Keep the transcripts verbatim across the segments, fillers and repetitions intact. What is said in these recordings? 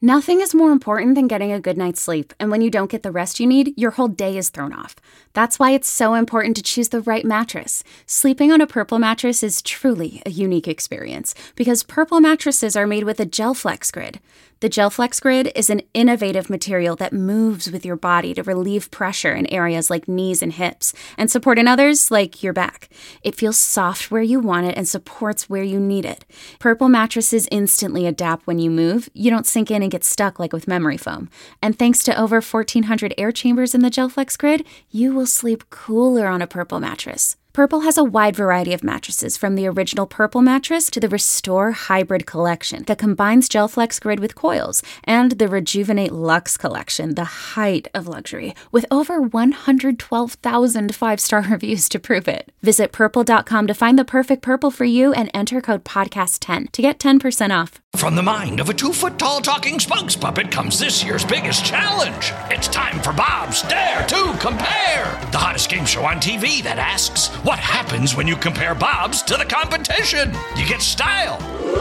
Nothing is more important than getting a good night's sleep, and when you don't get the rest you need, your whole day is thrown off. That's why it's so important to choose the right mattress. Sleeping on a Purple mattress is truly a unique experience, because Purple mattresses are made with a GelFlex Grid. The GelFlex Grid is an innovative material that moves with your body to relieve pressure in areas like knees and hips, and support in others like your back. It feels soft where you want it and supports where you need it. Purple mattresses instantly adapt when you move. You don't sink in and get stuck like with memory foam. And thanks to over fourteen hundred air chambers in the GelFlex Grid, you will sleep cooler on a Purple mattress. Purple has a wide variety of mattresses, from the original Purple mattress to the Restore Hybrid collection that combines GelFlex Grid with coils, and the Rejuvenate Luxe collection, the height of luxury, with over one hundred twelve thousand five-star reviews to prove it. Visit purple dot com to find the perfect Purple for you and enter code podcast ten to get ten percent off. From the mind of a two-foot-tall talking spokes puppet comes this year's biggest challenge. It's time for Bob's Dare to Compare, the hottest game show on T V that asks, what happens when you compare Bob's to the competition? You get style.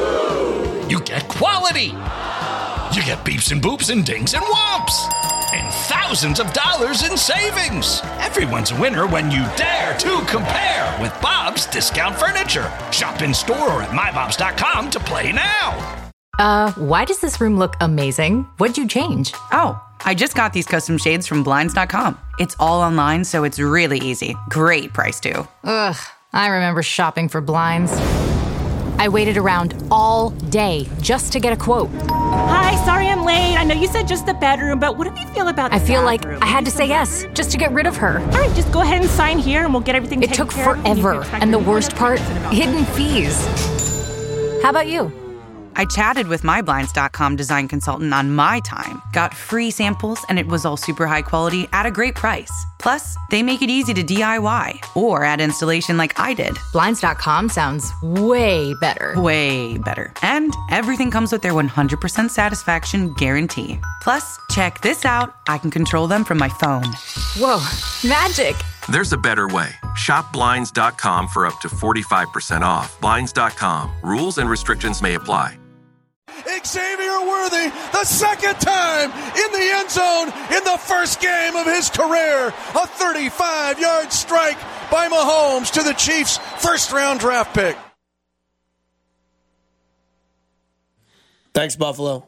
You get quality. You get beeps and boops and dings and whomps. And thousands of dollars in savings. Everyone's a winner when you dare to compare with Bob's Discount Furniture. Shop in store or at my bobs dot com to play now. Uh, why does this room look amazing? What'd you change? Oh, I just got these custom shades from blinds dot com. It's all online, so it's really easy. Great price, too. Ugh, I remember shopping for blinds. I waited around all day just to get a quote. Hi, sorry I'm late. I know you said just the bedroom, but what do you feel about the I feel bathroom? like I had to say yes just to get rid of her. All right, just go ahead and sign here and we'll get everything It taken took care of. forever, and the worst part, hidden fees. How about you? I chatted with my blinds dot com design consultant on my time, got free samples, and it was all super high quality at a great price. Plus, they make it easy to D I Y or add installation like I did. blinds dot com sounds way better. Way better. And everything comes with their one hundred percent satisfaction guarantee. Plus, check this out. I can control them from my phone. Whoa, magic. There's a better way. Shop blinds dot com for up to forty-five percent off. blinds dot com. Rules and restrictions may apply. Xavier Worthy, the second time in the end zone in the first game of his career. A thirty-five-yard strike by Mahomes to the Chiefs' first-round draft pick. Thanks, Buffalo.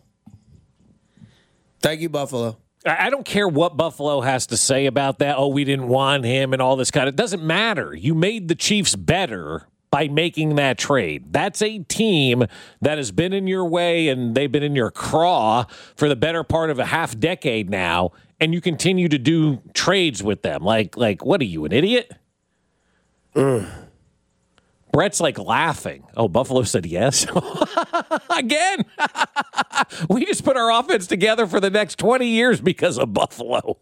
Thank you, Buffalo. I don't care what Buffalo has to say about that. Oh, we didn't want him and all this kind of. It doesn't matter. You made the Chiefs better by making that trade. That's a team that has been in your way and they've been in your craw for the better part of a half decade now, and you continue to do trades with them. Like, like, what are you, an idiot? Mm. Brett's like laughing. Oh, Buffalo said yes? Again? We just put our offense together for the next twenty years because of Buffalo.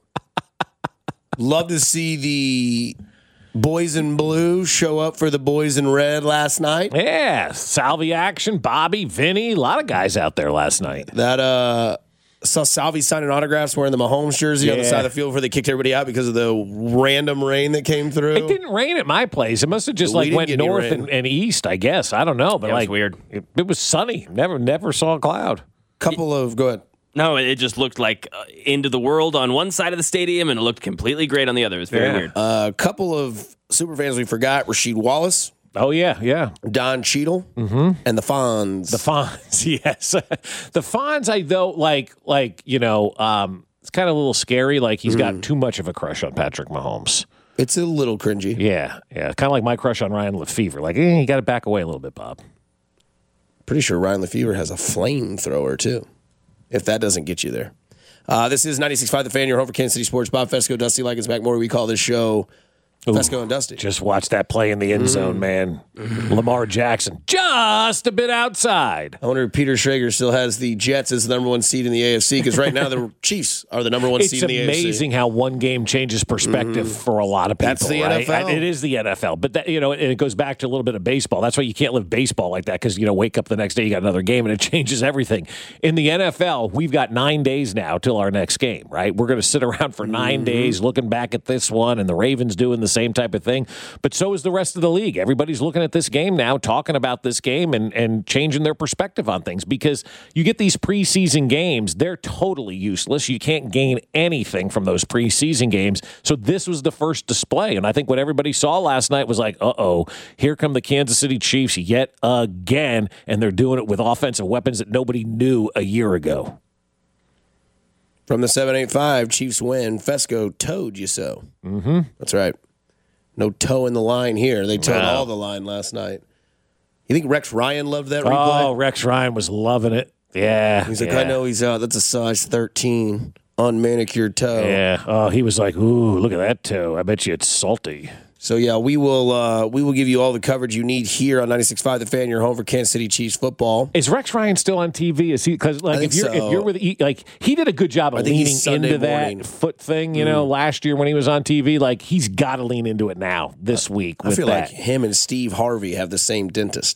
Love to see the boys in blue show up for the boys in red last night. Yeah, Salvi action, Bobby, Vinny, a lot of guys out there last night. That uh, saw Salvi signing autographs wearing the Mahomes jersey yeah. on the side of the field before they kicked everybody out because of the random rain that came through. It didn't rain at my place. It must have just We like went north and, rain. and east, I guess. I don't know, but Yeah, it was like weird. It, it was sunny. Never, never saw a cloud. Couple of go ahead. No, it just looked like uh, end of the world on one side of the stadium, and it looked completely great on the other. It was very Yeah. weird. A uh, couple of super fans we forgot: Rasheed Wallace, Oh yeah, yeah. Don Cheadle, Mm-hmm. and the Fonz. The Fonz, yes. The Fonz, I though like, like you know, um, it's kind of a little scary. Like he's got too much of a crush on Patrick Mahomes. It's a little cringy. Yeah, yeah. Kind of like my crush on Ryan Lefevre. Like, eh, you got to back away a little bit, Bob. Pretty sure Ryan Lefevre has a flamethrower too. If that doesn't get you there. Uh, this is ninety-six point five The Fan, your home for Kansas City sports. Bob Fesco, Dusty Likens back more. We call this show Ooh, Fesco and Dusty. Just watch that play in the end zone, man. Lamar Jackson, just a bit outside. I wonder if Peter Schrager still has the Jets as the number one seed in the A F C, because right now the Chiefs are the number one It's seed in the A F C. amazing how one game changes perspective for a lot of people. That's the right? N F L. It is the N F L, but that, you know, it goes back to a little bit of baseball. That's why you can't live baseball like that, because you know, wake up the next day, you got another game, and it changes everything. In the N F L, we've got nine days now till our next game. Right? We're going to sit around for nine mm-hmm. days looking back at this one, and the Ravens doing the same type of thing. But so is the rest of the league. Everybody's looking at this game now, talking about this game and, and changing their perspective on things because you get these preseason games, they're totally useless. You can't gain anything from those preseason games. So this was the first display. And I think what everybody saw last night was like, uh-oh, here come the Kansas City Chiefs yet again, and they're doing it with offensive weapons that nobody knew a year ago. From the seven eight five, Chiefs win. Fesco toed you so. Mm-hmm. That's right. No toe in the line here. They towed Wow. all the line last night. You think Rex Ryan loved that replay? Oh, Rex Ryan was loving it. Yeah. He's like, yeah. I know he's out. That's a size thirteen unmanicured toe. Yeah. Oh, he was like, ooh, look at that toe. I bet you it's salty. So, yeah, we will uh, we will give you all the coverage you need here on ninety-six point five The Fan, your home for Kansas City Chiefs football. Is Rex Ryan still on T V? Is he because like I if think you're so. if you're with he, like he did a good job I of think leaning he's Sunday into morning. that foot thing, you know, last year when he was on T V. Like he's got to lean into it now this week. I with feel that. like him and Steve Harvey have the same dentist.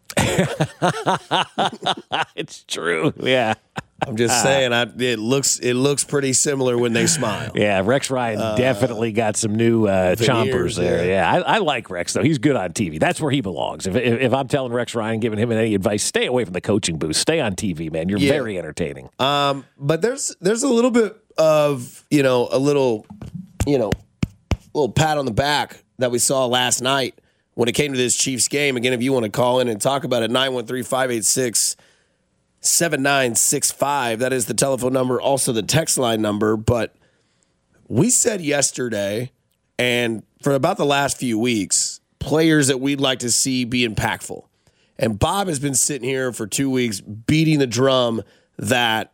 It's true. Yeah. I'm just saying, I, it looks it looks pretty similar when they smile. Yeah, Rex Ryan uh, definitely got some new uh, chompers there. Yeah, yeah. I, I like Rex, though. He's good on T V. That's where he belongs. If, if, if I'm telling Rex Ryan, giving him any advice, stay away from the coaching booth. Stay on T V, man. You're Yeah. very entertaining. Um, but there's there's a little bit of, you know, a little, you know, little pat on the back that we saw last night when it came to this Chiefs game. Again, if you want to call in and talk about it, nine one three, five eight six, seven nine six five. That is the telephone number, also the text line number. But we said yesterday, and for about the last few weeks, players that we'd like to see be impactful. And Bob has been sitting here for two weeks beating the drum that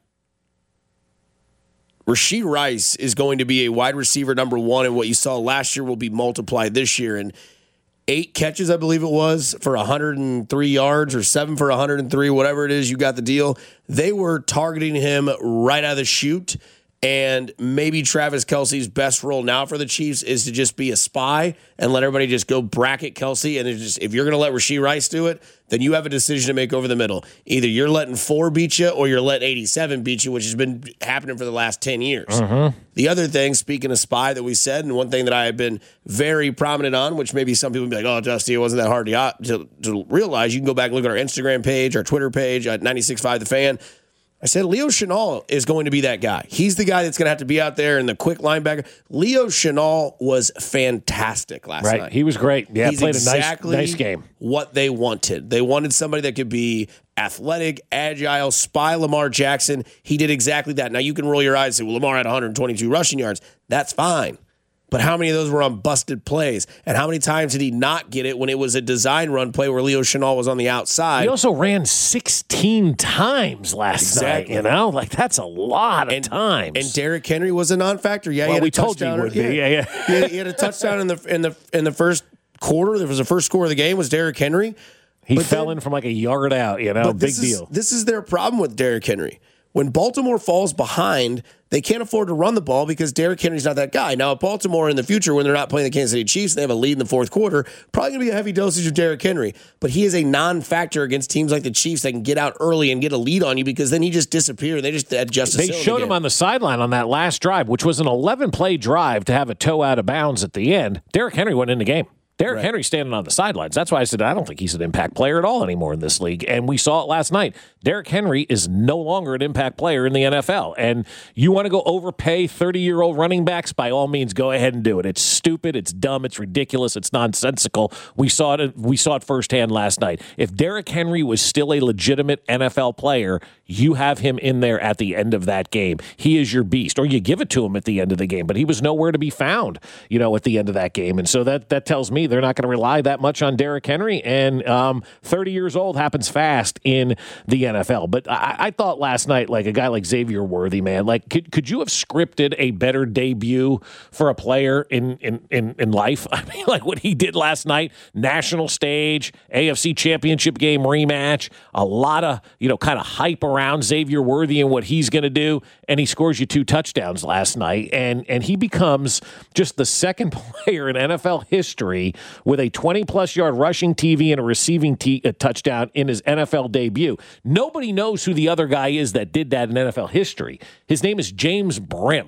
Rashee Rice is going to be a wide receiver number one, and what you saw last year will be multiplied this year. And eight catches, I believe it was, for one hundred three yards, or seven for one hundred three, whatever it is, you got the deal. They were targeting him right out of the chute, and maybe Travis Kelce's best role now for the Chiefs is to just be a spy and let everybody just go bracket Kelce. And just if you're going to let Rashee Rice do it, then you have a decision to make over the middle. Either you're letting four beat you or you're letting eighty-seven beat you, which has been happening for the last ten years. Mm-hmm. The other thing, speaking of spy that we said, and one thing that I have been very prominent on, which maybe some people would be like, oh, Dusty, it wasn't that hard to, to, to realize. You can go back and look at our Instagram page, our Twitter page at ninety-six point five The Fan. I said Leo Chenal is going to be that guy. He's the guy that's going to have to be out there in the quick linebacker. Leo Chenal was fantastic last right. night. He was great. Yeah, He's played exactly a nice, nice game. What they wanted. They wanted somebody that could be athletic, agile, spy Lamar Jackson. He did exactly that. Now, you can roll your eyes and say, well, Lamar had one hundred twenty-two rushing yards. That's fine. But how many of those were on busted plays? And how many times did he not get it when it was a design run play where Leo Chenal was on the outside? He also ran sixteen times last Exactly. night, you know? Like, that's a lot of and, times. And Derrick Henry was a non-factor. Yeah, well, he had we a told you he touchdown. would be. Yeah, yeah. he, had, he had a touchdown in the in the in the first quarter. There was the first score of the game was Derrick Henry. He But fell then- in from like a yard out, you know? But Big this deal. Is, this is their problem with Derrick Henry. When Baltimore falls behind, they can't afford to run the ball because Derrick Henry's not that guy. Now, at Baltimore in the future, when they're not playing the Kansas City Chiefs and they have a lead in the fourth quarter, probably going to be a heavy dosage of Derrick Henry. But he is a non-factor against teams like the Chiefs that can get out early and get a lead on you because then he just disappeared. They just adjust the They cylinder showed again. him on the sideline on that last drive, which was an eleven-play drive to have a toe out of bounds at the end. Derrick Henry went in the game. Derrick Right. Henry standing on the sidelines. That's why I said I don't think he's an impact player at all anymore in this league. And we saw it last night. Derrick Henry is no longer an impact player in the N F L. And you want to go overpay thirty-year-old running backs? By all means, go ahead and do it. It's stupid. It's dumb. It's ridiculous. It's nonsensical. We saw it. We saw it firsthand last night. If Derrick Henry was still a legitimate N F L player, you have him in there at the end of that game. He is your beast, or you give it to him at the end of the game. But he was nowhere to be found, you know, at the end of that game. And so that that tells me they're not going to rely that much on Derrick Henry. And um, thirty years old happens fast in the N F L. But I, I thought last night, like a guy like Xavier Worthy, man, like could could you have scripted a better debut for a player in in in, in life? I mean, like what he did last night, national stage, A F C Championship game rematch, a lot of you know kind of hype around Xavier Worthy and what he's going to do, and he scores you two touchdowns last night, and and he becomes just the second player in N F L history with a twenty-plus yard rushing T V and a receiving t- a touchdown in his N F L debut. Nobody knows who the other guy is that did that in N F L history. His name is James Brim.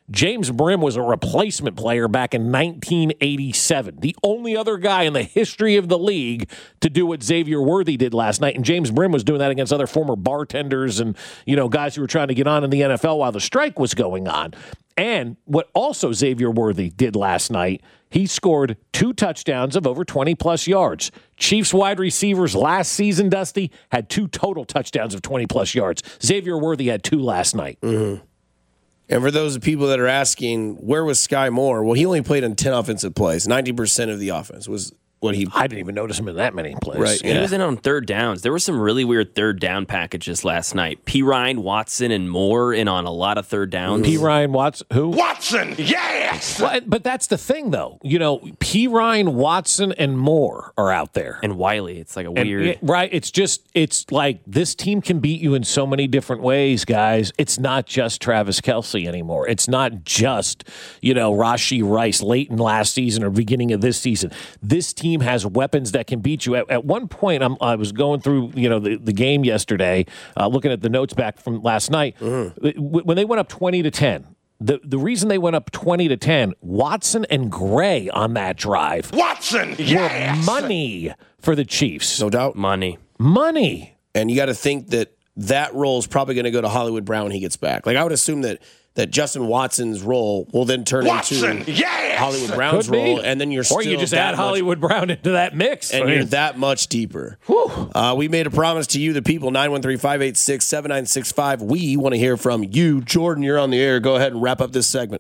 James Brim was a replacement player back in nineteen eighty-seven. The only other guy in the history of the league to do what Xavier Worthy did last night. And James Brim was doing that against other former bartenders and, you know, guys who were trying to get on in the N F L while the strike was going on. And what also Xavier Worthy did last night, he scored two touchdowns of over twenty-plus yards. Chiefs wide receivers last season, Dusty, had two total touchdowns of twenty-plus yards. Xavier Worthy had two last night. Mm-hmm. And for those people that are asking, where was Sky Moore? Well, he only played in ten offensive plays. ninety percent of the offense was what he... I didn't even notice him in that many plays. Right, yeah. He was in on third downs. There were some really weird third down packages last night. P. Ryan, Watson, and Moore in on a lot of third downs. P. Ryan, Watson, who? Watson, yes! Well, but that's the thing, though. You know, P. Ryan, Watson, and Moore are out there. And Wiley. It's like a And weird... it- right. It's just, it's like this team can beat you in so many different ways, guys. It's not just Travis Kelce anymore. It's not just, you know, Rashee Rice late in last season or beginning of this season. This team has weapons that can beat you. At, at one point, I'm, I was going through, you know, the, the game yesterday, uh, looking at the notes back from last night. Mm-hmm. When they went up twenty to ten, the, the reason they went up twenty to ten, Watson and Gray on that drive Watson, yes! were money for the Chiefs. No doubt. Money. Money. And you got to think that that role is probably going to go to Hollywood Brown when he gets back. Like, I would assume that that Justin Watson's role will then turn Watson, into yes! Hollywood Brown's Could be. role, and then you're still Or you just that add much- Hollywood Brown into that mix. and I mean, you're that much deeper. Uh, we made a promise to you, the people, nine one three, five eight six, seven nine six five. We want to hear from you. Jordan, you're on the air. Go ahead and wrap up this segment.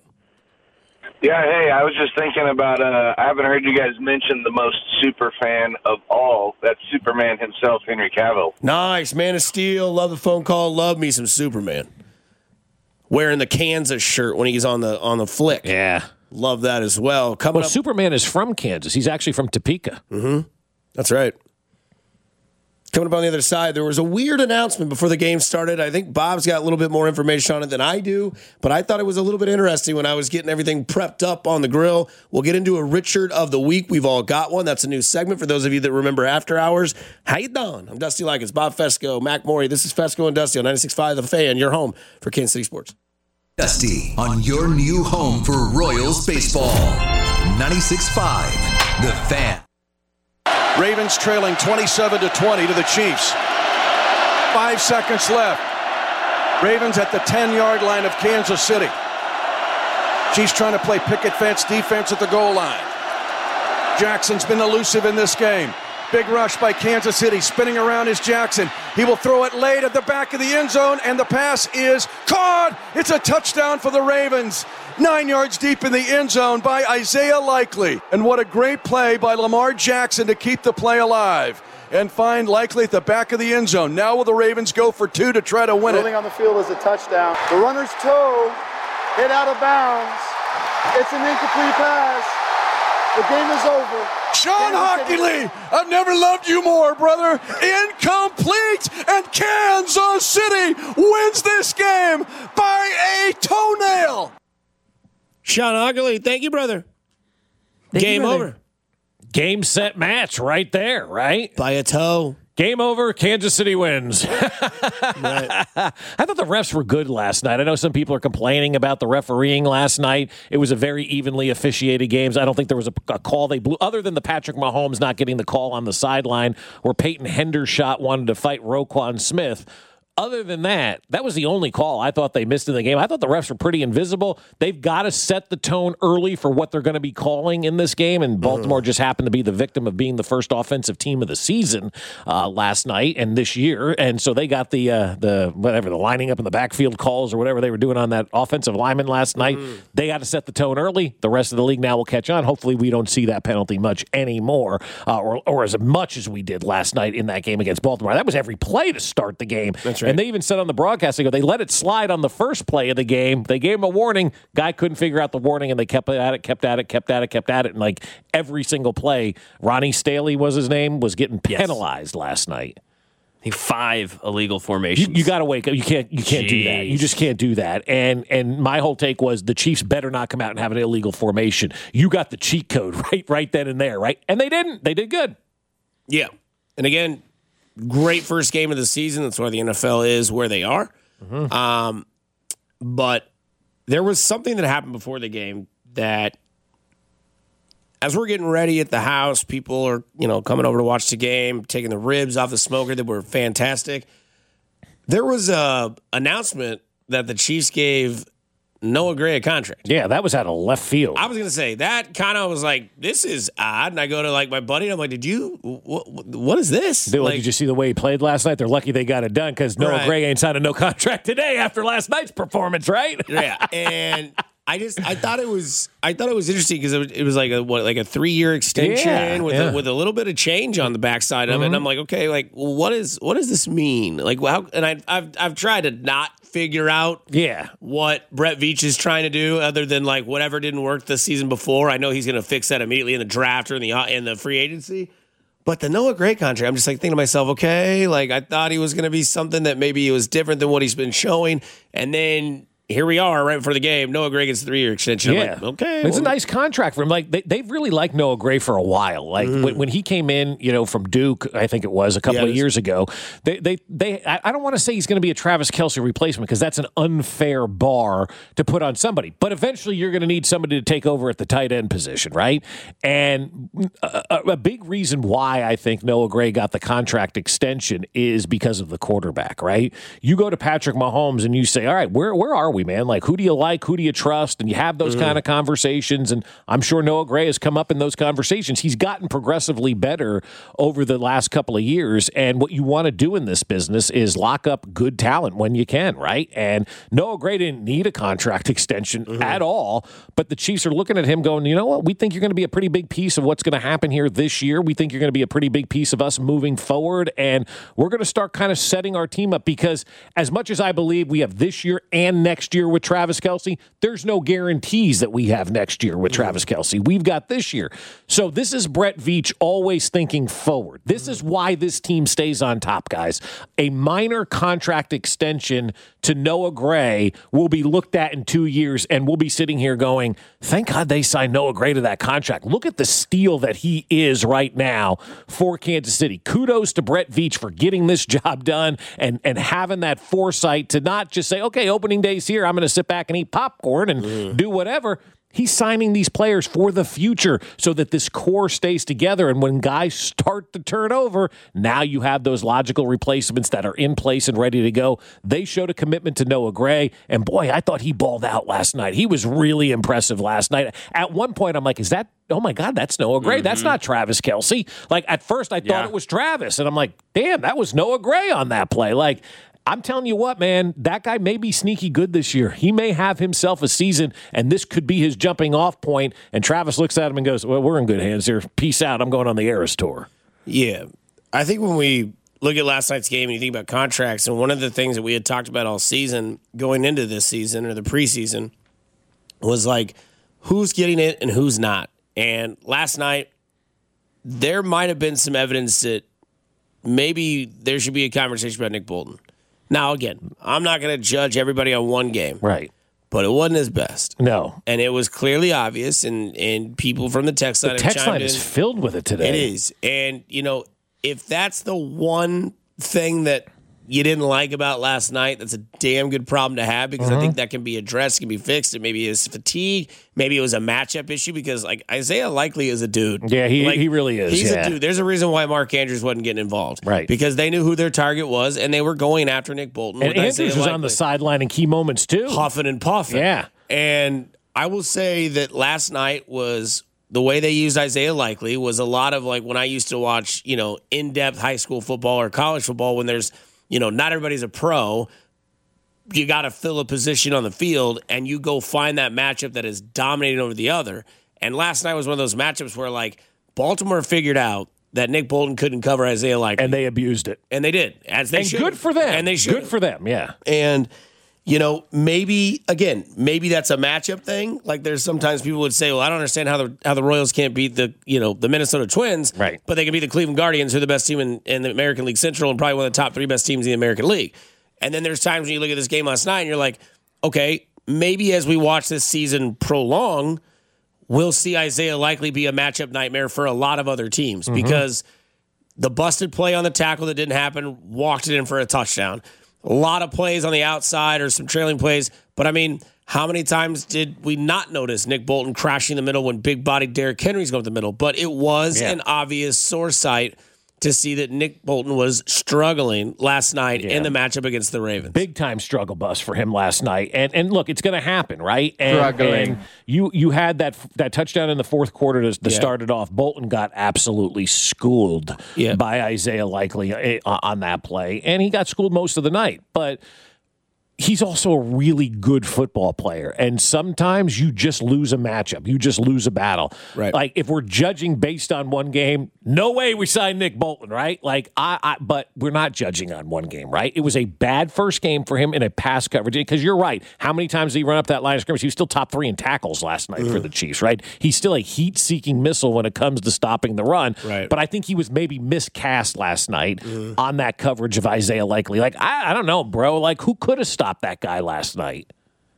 Yeah, hey, I was just thinking about, uh, I haven't heard you guys mention the most super fan of all. That's Superman himself, Henry Cavill. Nice. Man of Steel. Love the phone call. Love me some Superman. Wearing the Kansas shirt when he's on the on the flick. yeah. Love that as well. Coming Well, up. Superman is from Kansas. He's actually from Topeka. Mm-hmm. That's right. Coming up on the other side, there was a weird announcement before the game started. I think Bob's got a little bit more information on it than I do, but I thought it was a little bit interesting when I was getting everything prepped up on the grill. We'll get into a Richard of the Week. We've all got one. That's a new segment for those of you that remember After Hours. How you doing? I'm Dusty Likens, Bob Fesco, Mac Morey. This is Fesco and Dusty on ninety-six point five The Fan, your home for Kansas City sports. Dusty on your new home for Royals baseball. ninety-six point five The Fan. Ravens trailing twenty-seven to twenty to the Chiefs. Five seconds left. Ravens at the ten-yard line of Kansas City. Chiefs trying to play picket fence defense at the goal line. Jackson's been elusive in this game. Big rush by Kansas City. Spinning around is Jackson. He will throw it late at the back of the end zone, and the pass is caught. It's a touchdown for the Ravens. Nine yards deep in the end zone by Isaiah Likely. And what a great play by Lamar Jackson to keep the play alive and find Likely at the back of the end zone. Now will the Ravens go for two to try to win Rolling it? on the field is a touchdown. The runner's toe hit out of bounds. It's an incomplete pass. The game is over. Sean Hockley, I've never loved you more, brother. Incomplete, and Kansas City wins this game by a toenail. Sean Hockley, thank you, brother. Thank Game you, brother. over. Game, set, match right there, right? By a toe. Game over. Kansas City wins. Right. I thought the refs were good last night. I know some people are complaining about the refereeing last night. It was a very evenly officiated game. I don't think there was a, a call they blew, other than the Patrick Mahomes not getting the call on the sideline where Peyton Hendershot wanted to fight Roquan Smith. Other than that, that was the only call I thought they missed in the game. I thought the refs were pretty invisible. They've got to set the tone early for what they're going to be calling in this game, and Baltimore just happened to be the victim of being the first offensive team of the season uh, last night and this year, and so they got the uh, the whatever the lining up in the backfield calls or whatever they were doing on that offensive lineman last night. Mm. They got to set the tone early. The rest of the league now will catch on. Hopefully, we don't see that penalty much anymore, uh, or or as much as we did last night in that game against Baltimore. That was every play to start the game. That's right. And they even said on the broadcast, they go, they let it slide on the first play of the game. They gave him a warning. Guy couldn't figure out the warning, and they kept at it, kept at it, kept at it, kept at it. And like every single play, Ronnie Staley was his name, was getting penalized yes. last night. Five illegal formations. You, you got to wake up. You can't. You can't Jeez. do that. You just can't do that. And and my whole take was the Chiefs better not come out and have an illegal formation. You got the cheat code right, right then and there, right? And they didn't. They did good. Yeah. And again, great first game of the season. That's why the N F L is where they are. Mm-hmm. Um, but there was something that happened before the game that as we're getting ready at the house, people are, you know, coming over to watch the game, taking the ribs off the smoker that were fantastic. There was a announcement that the Chiefs gave Noah Gray a contract. Yeah, that was out of left field. I was going to say, that kind of was like, this is odd. And I go to like my buddy, and I'm like, did you, what, what is this? Dude, like, did you see the way he played last night? They're lucky they got it done because Noah right. Gray ain't signed a no contract today after last night's performance, right? Yeah, and I just I thought it was I thought it was interesting because it was, it was like a what like a three year extension Yeah, with yeah. A, with a little bit of change on the backside of Mm-hmm. it, and I'm like, okay, like well, what is what does this mean? Like, how? And I I've I've tried to not figure out Yeah. what Brett Veach is trying to do, other than like whatever didn't work the season before. I know he's going to fix that immediately in the draft or in the in the free agency. But the Noah Gray contract, I'm just like thinking to myself, okay, like I thought he was going to be something that maybe it was different than what he's been showing, and then here we are right before the game. Noah Gray gets a three-year extension. I'm Yeah, like, okay. It's well, a nice contract for him. Like they, they've really liked Noah Gray for a while. Like Mm-hmm. when, when he came in, you know, from Duke, I think it was a couple Yeah, of it was- years ago. They, they, they. I I don't want to say he's going to be a Travis Kelce replacement because that's an unfair bar to put on somebody. But eventually, you're going to need somebody to take over at the tight end position, right? And a, a, a big reason why I think Noah Gray got the contract extension is because of the quarterback, right? You go to Patrick Mahomes and you say, all right, where where are we, man? Like, who do you like? Who do you trust? And you have those mm. kind of conversations. And I'm sure Noah Gray has come up in those conversations. He's gotten progressively better over the last couple of years. And what you want to do in this business is lock up good talent when you can, right? And Noah Gray didn't need a contract extension mm-hmm. at all. But the Chiefs are looking at him going, you know what? We think you're going to be a pretty big piece of what's going to happen here this year. We think you're going to be a pretty big piece of us moving forward. And we're going to start kind of setting our team up because as much as I believe we have this year and next year with Travis Kelce, there's no guarantees that we have next year with Travis Kelce. We've got this year. So this is Brett Veach always thinking forward. This is why this team stays on top, guys. A minor contract extension to Noah Gray will be looked at in two years, and we'll be sitting here going, thank God they signed Noah Gray to that contract. Look at the steal that he is right now for Kansas City. Kudos to Brett Veach for getting this job done and, and having that foresight to not just say, okay, opening day's here, I'm going to sit back and eat popcorn and mm. do whatever. He's signing these players for the future so that this core stays together. And when guys start to turn over, now you have those logical replacements that are in place and ready to go. They showed a commitment to Noah Gray. And boy, I thought he balled out last night. He was really impressive last night. At one point, I'm like, is that, oh my God, that's Noah Gray. Mm-hmm. That's not Travis Kelce. Like at first I thought yeah. it was Travis. And I'm like, damn, that was Noah Gray on that play. Like, I'm telling you what, man, that guy may be sneaky good this year. He may have himself a season, and this could be his jumping off point. And Travis looks at him and goes, well, we're in good hands here. Peace out. I'm going on the Eras Tour. Yeah. I think when we look at last night's game and you think about contracts, and one of the things that we had talked about all season going into this season or the preseason was like, who's getting it and who's not. And last night, there might have been some evidence that maybe there should be a conversation about Nick Bolton. Now, again, I'm not going to judge everybody on one game. Right. But it wasn't his best. No. And it was clearly obvious, and, and people from the text line The have text line chimed is in. filled with it today. It is. And, you know, if that's the one thing that you didn't like about last night, that's a damn good problem to have because Mm-hmm. I think that can be addressed, can be fixed. It maybe is fatigue. Maybe it was a matchup issue because, like, Isaiah Likely is a dude. Yeah, he like, he really is. He's yeah. a dude. There's a reason why Mark Andrews wasn't getting involved. Right. Because they knew who their target was, and they were going after Nick Bolton. And with Andrews Isaiah was Likely. on the sideline in key moments, too. Huffing and puffing. Yeah. And I will say that last night was the way they used Isaiah Likely was a lot of like when I used to watch, you know, in-depth high school football or college football when there's, you know, not everybody's a pro. You got to fill a position on the field and you go find that matchup that is dominating over the other. And last night was one of those matchups where like Baltimore figured out that Nick Bolton couldn't cover Isaiah Likely. And they abused it. And they did. As they and should. good for them. And they should. Good for them, yeah. And you know, maybe again, maybe that's a matchup thing. Like there's sometimes people would say, "Well, I don't understand how the how the Royals can't beat the you know the Minnesota Twins, right? But they can beat the Cleveland Guardians, who are the best team in, in the American League Central and probably one of the top three best teams in the American League." And then there's times when you look at this game last night and you're like, "Okay, maybe as we watch this season prolong, we'll see Isaiah Likely be a matchup nightmare for a lot of other teams mm-hmm. because the busted play on the tackle that didn't happen walked it in for a touchdown." a lot of plays on the outside or some trailing plays. But, I mean, how many times did we not notice Nick Bolton crashing in the middle when big-bodied Derrick Henry's going to the middle? But it was yeah. an obvious sore sight to see that Nick Bolton was struggling last night yeah. in the matchup against the Ravens. Big time struggle bus for him last night. And and look, it's going to happen, right? And, struggling. And you you had that that touchdown in the fourth quarter to, to yeah. start it off. Bolton got absolutely schooled yeah. by Isaiah Likely on that play, and he got schooled most of the night. But he's also a really good football player, and sometimes you just lose a matchup. You just lose a battle. Right. Like, if we're judging based on one game, no way we signed Nick Bolton, right? Like, I, I but we're not judging on one game, right? It was a bad first game for him in a pass coverage, because you're right. How many times did he run up that line of scrimmage? He was still top three in tackles last night mm. for the Chiefs, right? He's still a heat-seeking missile when it comes to stopping the run. Right. But I think he was maybe miscast last night mm. on that coverage of Isaiah Likely. Like, I, I don't know, bro. Like, who could have stopped that guy last night?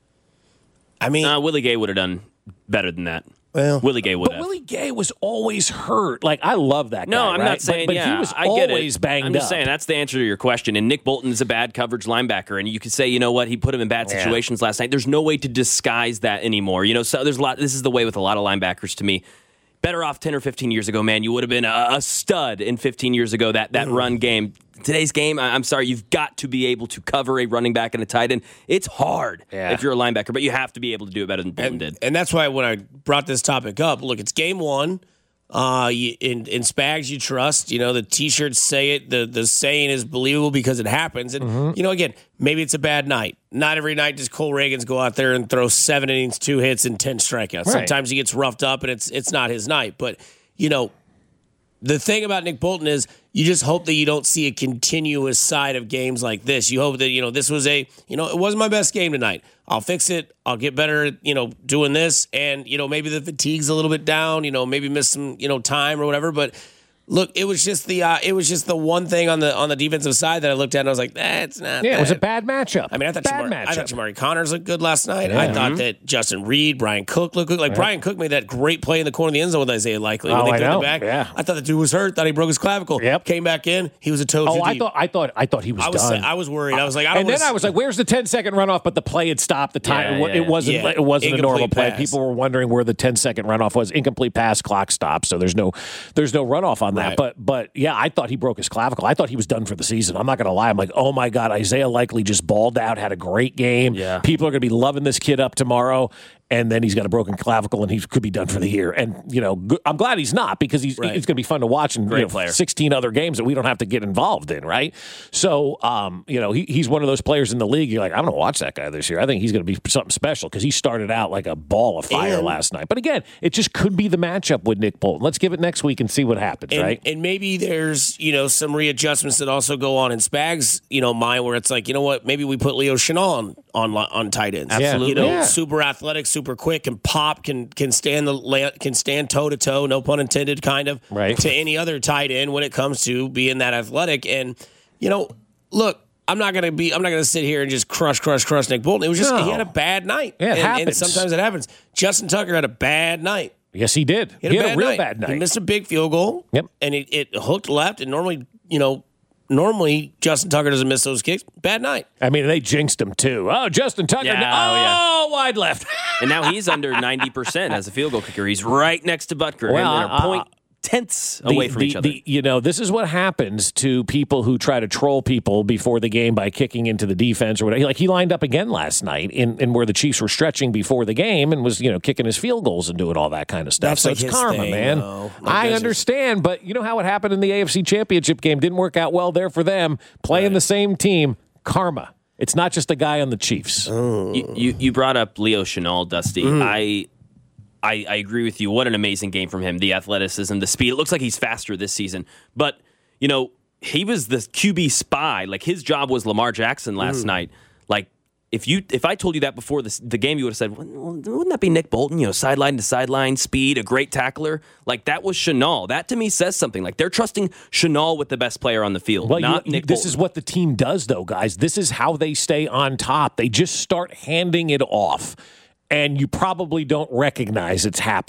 I mean, uh, Willie Gay would have done better than that. Well, Willie Gay would but have. Willie Gay was always hurt. Like, I love that guy. No, I'm right? not saying. but, but yeah, he was I get always it. banged I'm just up. saying that's the answer to your question. And Nick Bolton is a bad coverage linebacker, and you could say, you know what, he put him in bad situations yeah. last night. There's no way to disguise that anymore. You know, so there's a lot. This is the way with a lot of linebackers to me. Better off ten or fifteen years ago, man. You would have been a, a stud in fifteen years ago, that, that mm. run game. Today's game, I'm sorry, you've got to be able to cover a running back and a tight end. It's hard yeah. if you're a linebacker, but you have to be able to do it better than Bolton and, did. And that's why when I brought this topic up, look, it's game one. Uh, you, in, in Spags, you trust. You know, the T-shirts say it. The, the saying is believable because it happens. And, mm-hmm. you know, again, maybe it's a bad night. Not every night does Cole Reagans go out there and throw seven innings, two hits, and ten strikeouts. Right. Sometimes he gets roughed up, and it's it's not his night. But, you know, the thing about Nick Bolton is you just hope that you don't see a continuous side of games like this. You hope that, you know, this was a, you know, it wasn't my best game tonight. I'll fix it. I'll get better, you know, doing this. And, you know, maybe the fatigue's a little bit down, you know, maybe miss some, you know, time or whatever. But look, it was just the uh, it was just the one thing on the on the defensive side that I looked at and I was like, that's not Yeah, that. it was a bad matchup. I mean, I thought bad Jamari, matchup. I thought Jamari Connors looked good last night. Yeah. I thought Mm-hmm. that Justin Reed, Brian Cook looked good. Like, Right. Brian Cook made that great play in the corner of the end zone with Isaiah Likely when Oh, they I threw know. it back. Yeah. I thought the dude was hurt. Thought he broke his clavicle. Yep. Came back in. He was a toe too Oh, I deep. thought I thought I thought he was, I was done. I was worried. I was like, I don't and then wanna I was like, "Where's the ten second runoff?" But the play had stopped. The time Yeah, yeah, it wasn't. yeah. It wasn't a Incomplete normal play. pass. People were wondering where the ten second runoff was. Incomplete pass. Clock stopped. So there's no there's no runoff on that. Right. But but yeah, I thought he broke his clavicle. I thought he was done for the season. I'm not going to lie. I'm like, oh my god, Isaiah Likely just balled out. Had a great game. Yeah. People are going to be loving this kid up tomorrow. And then he's got a broken clavicle, and he could be done for the year. And you know, g- I'm glad he's not, because he's Right. it's going to be fun to watch and Great you know, player. sixteen other games that we don't have to get involved in, right? So, um, you know, he, he's one of those players in the league. You're like, I'm going to watch that guy this year. I think he's going to be something special, because he started out like a ball of fire And- last night. But again, it just could be the matchup with Nick Bolton. Let's give it next week and see what happens, And, right? and maybe there's, you know, some readjustments that also go on in Spags, you know, mind, where it's like, you know what, maybe we put Leo Chenal on on, on tight ends. Absolutely. You know, Yeah. super athletic, super quick, and pop, can can stand the la- can stand toe to toe, no pun intended, kind of, Right. to any other tight end when it comes to being that athletic. And, you know, look, I'm not gonna be I'm not gonna sit here and just crush, crush, crush Nick Bolton. It was just No. he had a bad night. Yeah, it and, and happens. sometimes it happens. Justin Tucker had a bad night. Yes, he did. He had, a, bad real night. bad night. He missed a big field goal. Yep. And it, it hooked left. And normally, you know, normally Justin Tucker doesn't miss those kicks. Bad night. I mean, they jinxed him too. Oh, Justin Tucker. Yeah, oh, oh, yeah. wide left. And now he's under ninety percent as a field goal kicker. He's right next to Butker. Well, and they're uh, point tenths The- away from the- each other. the- you know, this is what happens to people who try to troll people before the game by kicking into the defense or whatever. Like, he lined up again last night in, in where the Chiefs were stretching before the game and was, you know, kicking his field goals and doing all that kind of stuff. That's so like it's his karma, thing, man. though. Like, I that's understand, but you know how it happened in the A F C Championship game? Didn't work out well there for them. Playing Right. the same team, karma. It's not just a guy on the Chiefs. You, you you brought up Leo Chenal, Dusty. Mm-hmm. I, I I agree with you. What an amazing game from him. The athleticism, the speed. It looks like he's faster this season. But, you know, he was the Q B spy. Like, his job was Lamar Jackson last Mm. night. Like, if you if I told you that before the, the game, you would have said, well, wouldn't that be Nick Bolton? You know, sideline to sideline, speed, a great tackler. Like, that was Chenal. That, to me, says something. Like, they're trusting Chenal with the best player on the field, Well, not you, Nick this Bolton. is what the team does, though, guys. This is how they stay on top. They just start handing it off, and you probably don't recognize it's happening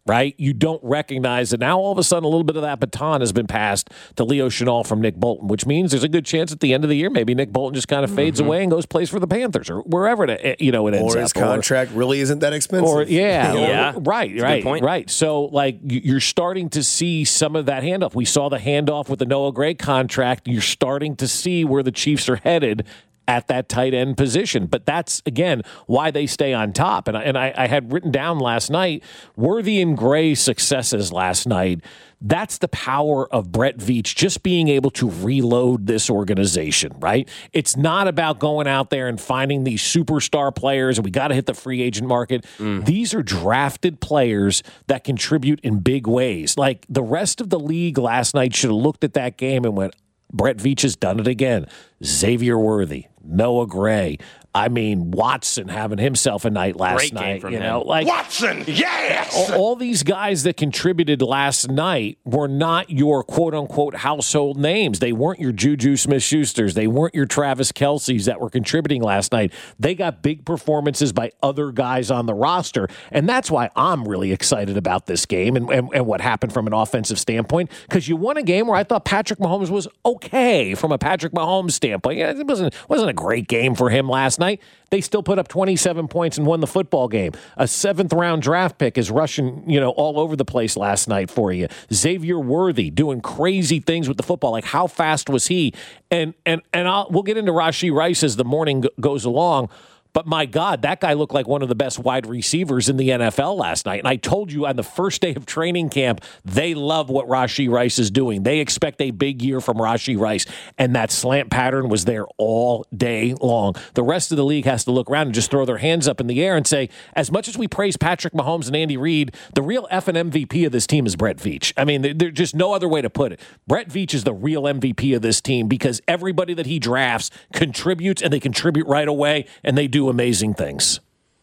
right? You don't recognize it. Now, all of a sudden, a little bit of that baton has been passed to Leo Chenal from Nick Bolton, which means there's a good chance at the end of the year, maybe Nick Bolton just kind of fades mm-hmm. away and goes plays for the Panthers or wherever it, you know, it ends or up. His contract or, really isn't that expensive. Or, yeah, yeah. Or, right, right, right. So, like, you're starting to see some of that handoff. We saw the handoff with the Noah Gray contract. You're starting to see where the Chiefs are headed at that tight end position. But that's, again, why they stay on top. And I, and I, I had written down last night, Worthy and Gray's successes last night, that's the power of Brett Veach just being able to reload this organization, right? It's not about going out there and finding these superstar players and we got to hit the free agent market. Mm. These are drafted players that contribute in big ways. Like the rest of the league last night should have looked at that game and went, Brett Veach has done it again. Xavier Worthy, Noah Gray. I mean, Watson having himself a night last Great night. Game from you him. know, like Watson, yes! All, all these guys that contributed last night were not your quote-unquote household names. They weren't your Juju Smith-Schusters. They weren't your Travis Kelce's that were contributing last night. They got big performances by other guys on the roster, and that's why I'm really excited about this game and, and, and what happened from an offensive standpoint, because you won a game where I thought Patrick Mahomes was okay from a Patrick Mahomes standpoint. Yeah, it wasn't, wasn't a great game for him last night. They still put up twenty-seven points and won the football game. A seventh round draft pick is rushing, you know, all over the place last night for you. Xavier Worthy doing crazy things with the football. Like how fast was he? And and and I'll, we'll get into Rashee Rice as the morning g- goes along. But my God, that guy looked like one of the best wide receivers in the N F L last night. And I told you on the first day of training camp, they love what Rashee Rice is doing. They expect a big year from Rashee Rice. And that slant pattern was there all day long. The rest of the league has to look around and just throw their hands up in the air and say, as much as we praise Patrick Mahomes and Andy Reid, the real effing M V P of this team is Brett Veach. I mean, there's just no other way to put it. Brett Veach is the real M V P of this team because everybody that he drafts contributes, and they contribute right away, and they do amazing things.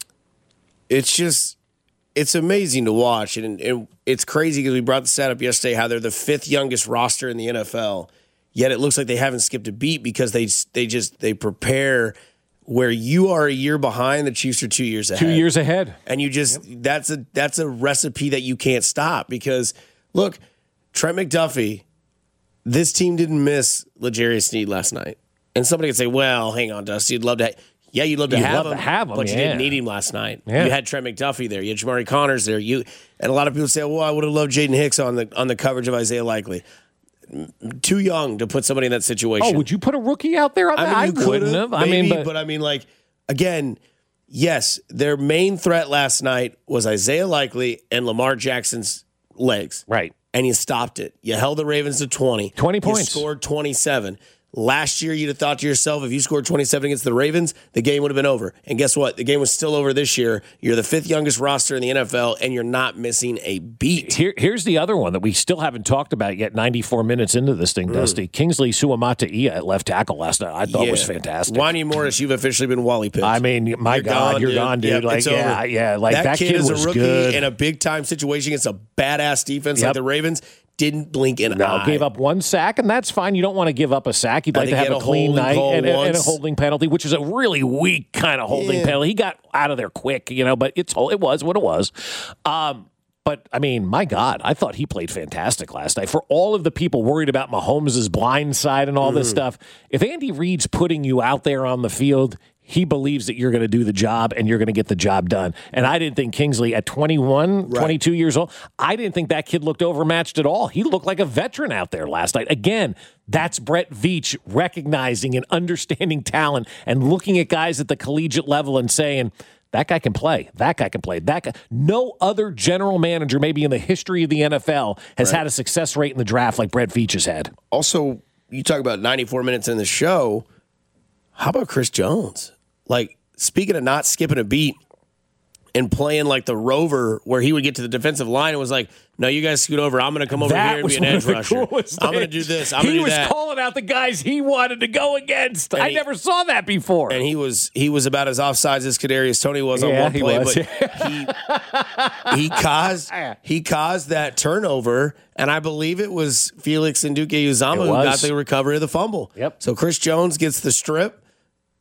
It's just, it's amazing to watch. And, and it's crazy because we brought the stat up yesterday how they're the fifth youngest roster in the N F L, yet it looks like they haven't skipped a beat because they they just, they prepare where you are a year behind, the Chiefs are two years ahead. Two years ahead. And you just, yep. that's a that's a recipe that you can't stop because, look, Trent McDuffie, this team didn't miss L'Jarius Sneed last night. And somebody could say, well, hang on, Dusty, you'd love to – Yeah, you'd love to, you'd have, love him, to have him, but you yeah. didn't need him last night. Yeah. You had Trent McDuffie there. You had Jamari Connors there. You and a lot of people say, "Well, I would have loved Jaden Hicks on the on the coverage of Isaiah Likely." Too young to put somebody in that situation. Oh, would you put a rookie out there on that? I mean, you I wouldn't have. Maybe, I mean, but, but I mean, like again, yes, their main threat last night was Isaiah Likely and Lamar Jackson's legs. Right, and you stopped it. You held the Ravens to twenty. Twenty points. You scored twenty-seven. Last year, you'd have thought to yourself, if you scored twenty-seven against the Ravens, the game would have been over. And guess what? The game was still over this year. You're the fifth youngest roster in the N F L, and you're not missing a beat. Here, here's the other one that we still haven't talked about yet, ninety-four minutes into this thing, mm. Dusty. Kingsley Suamataia at left tackle last night, I thought yeah. was fantastic. Wanya Morris, you've officially been Wally picked. I mean, my you're God, gone, you're dude. gone, dude. Yep, like, yeah, over. yeah. Like, that, that kid, kid is was a rookie good. in a big-time situation against a badass defense yep. like the Ravens. Didn't blink an no, eye. Gave up one sack, and that's fine. You don't want to give up a sack. You'd like to have a, a clean night and, and a holding penalty, which is a really weak kind of holding yeah. penalty. He got out of there quick, you know, but it's it was what it was. Um, but, I mean, my God, I thought he played fantastic last night. For all of the people worried about Mahomes' blind side and all mm. this stuff, if Andy Reid's putting you out there on the field, he believes that you're going to do the job and you're going to get the job done. And I didn't think Kingsley at twenty-one, right. twenty-two years old, I didn't think that kid looked overmatched at all. He looked like a veteran out there last night. Again, that's Brett Veach recognizing and understanding talent and looking at guys at the collegiate level and saying, that guy can play. That guy can play. That guy. No other general manager, maybe in the history of the N F L, has right. had a success rate in the draft like Brett Veach has had. Also, you talk about ninety-four minutes in the show. How about Chris Jones? Like, speaking of not skipping a beat and playing like the rover where he would get to the defensive line and was like, no, you guys scoot over. I'm going to come over that here and be an edge rusher. I'm going to do this. I'm he going to do was that. calling out the guys he wanted to go against. And I he, never saw that before. And he was he was about as offsides as Kadarius Toney was yeah, on one he play. Was. But he, he, caused, he caused that turnover, and I believe it was Felix Nduke-Uzomah who got the recovery of the fumble. Yep. So Chris Jones gets the strip.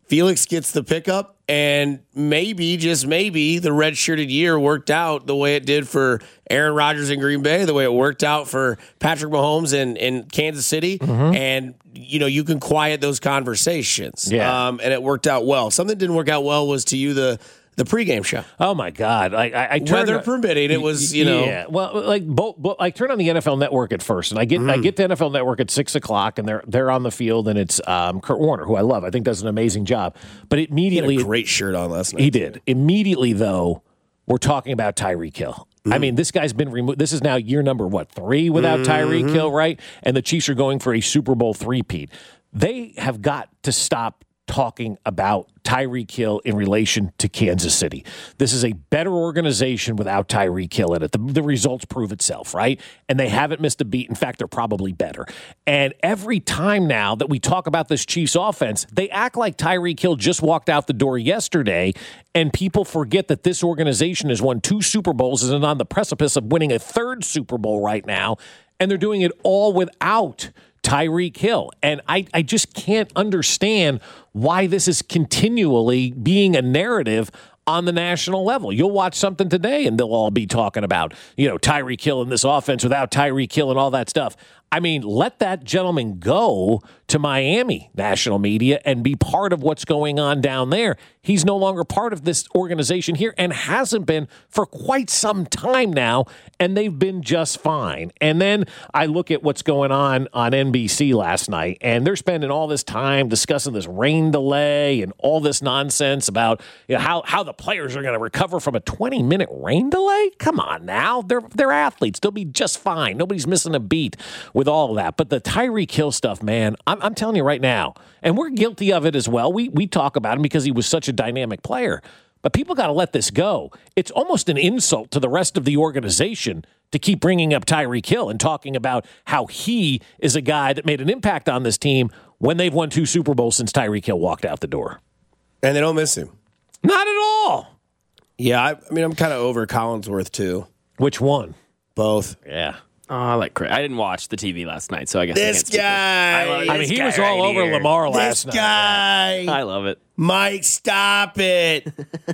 Felix gets the pickup, and maybe, just maybe, the red-shirted year worked out the way it did for Aaron Rodgers in Green Bay, the way it worked out for Patrick Mahomes in, in Kansas City, Mm-hmm. and you know you can quiet those conversations. Yeah. Um, and it worked out well. Something that didn't work out well was to you the the pregame show. Oh my God! I, I, I turned, Weather permitting, it was you know. Yeah, well, like both, both, I turn on the N F L Network at first, and I get Mm. I get the N F L Network at six o'clock, and they're they're on the field, and it's um, Kurt Warner, who I love. I think does an amazing job. But immediately, He had a great shirt on last night. he did. Immediately, though, we're talking about Tyreek Hill. I mean, this guy's been removed. This is now year number, what, three without Tyreek Hill, right? And the Chiefs are going for a Super Bowl three-peat. They have got to stop talking about Tyreek Hill in relation to Kansas City. This is a better organization without Tyreek Hill in it. The, the results prove itself, right? And they haven't missed a beat. In fact, they're probably better. And every time now that we talk about this Chiefs offense, they act like Tyreek Hill just walked out the door yesterday, and people forget that this organization has won two Super Bowls and is on the precipice of winning a third Super Bowl right now, and they're doing it all without Tyreek Hill. And I, I just can't understand why this is continually being a narrative on the national level. You'll watch something today and they'll all be talking about, you know, Tyreek Hill in this offense without Tyreek Hill and all that stuff. I mean, let that gentleman go to Miami national media and be part of what's going on down there. He's no longer part of this organization here and hasn't been for quite some time now, and they've been just fine. And then I look at what's going on on N B C last night, and they're spending all this time discussing this rain delay and all this nonsense about, you know, how, how the players are going to recover from a twenty-minute rain delay. Come on now. They're, they're athletes. They'll be just fine. Nobody's missing a beat with all of that. But the Tyreek Hill stuff, man, I'm, I'm telling you right now, and we're guilty of it as well. We we talk about him because he was such a dynamic player. But people got to let this go. It's almost an insult to the rest of the organization to keep bringing up Tyreek Hill and talking about how he is a guy that made an impact on this team when they've won two Super Bowls since Tyreek Hill walked out the door. And they don't miss him. Not at all. Yeah, I, I mean, I'm kind of over Collinsworth, too. Which one? Both. Yeah. Oh, I like Chris. I didn't watch the T V last night, so I guess I This can't speak. guy. I, love I mean, this he guy was all right over here. Lamar last This night. guy. I love it. Mike, stop it.